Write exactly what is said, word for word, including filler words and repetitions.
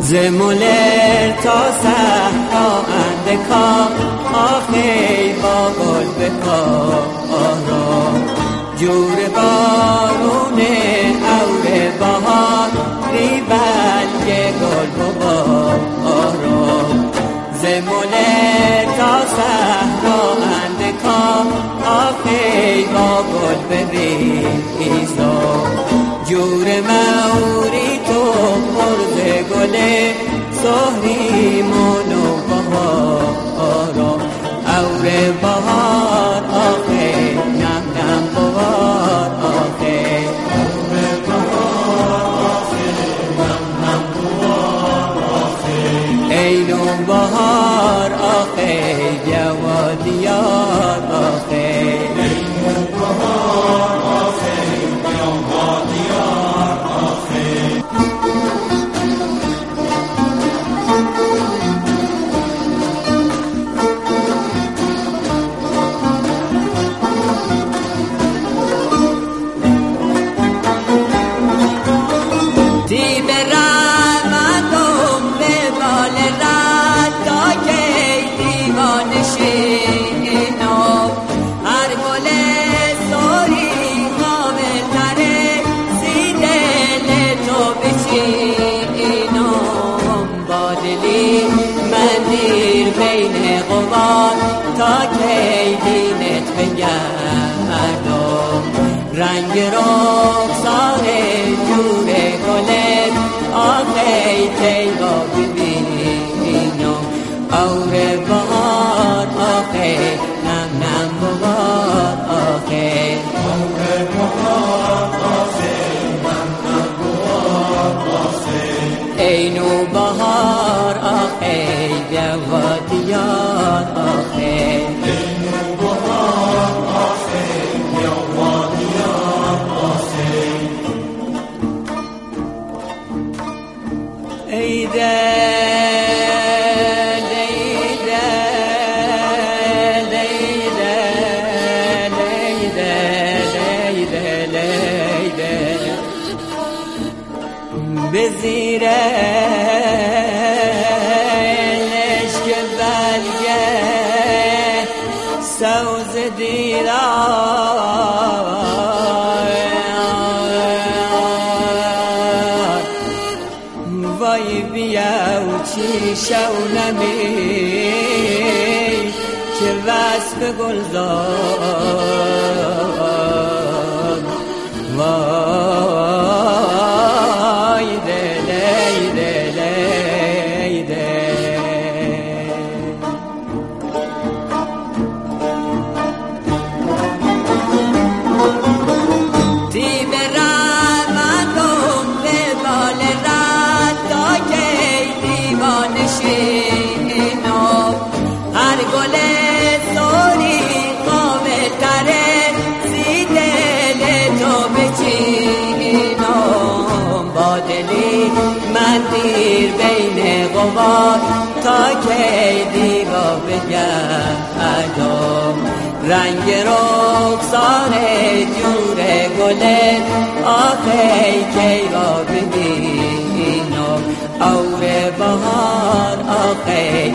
زمولر تا صحرا اندکا آخی با گل بکارا جور بارون اور بهار ریبنگ گل ببارا زمولر تا صحرا اندکا آخی با گل بریزا جور موری تو مرد گله سهری منو بهارا اور بهار آخه نم نم بهار آخه اور بهار آخه نم نم بهار آخه اینو بهار آخه جوادیار آخه اینو بهار آخه جوادیار آخه تا کی دینت بگردم رنگ رخسار جور گلت آخی کی با ببینم اور بهار آخی نم نم بهار آخی اور بهار آخی نم نم بهار آخی اینو بهار آخی جوادیار آخی اینو بهار آخی جوادیار آخی ایده لیده لیده لیده لیده لیده به زیره سوز دیدار وای بیا و چی شونمی که وصف گلزار وای دلی دلی دلی من دیر بین غبار تا کی دیوا بگردم رنگ رخسار جور گله آخی کی را ببینم اور بهار آخی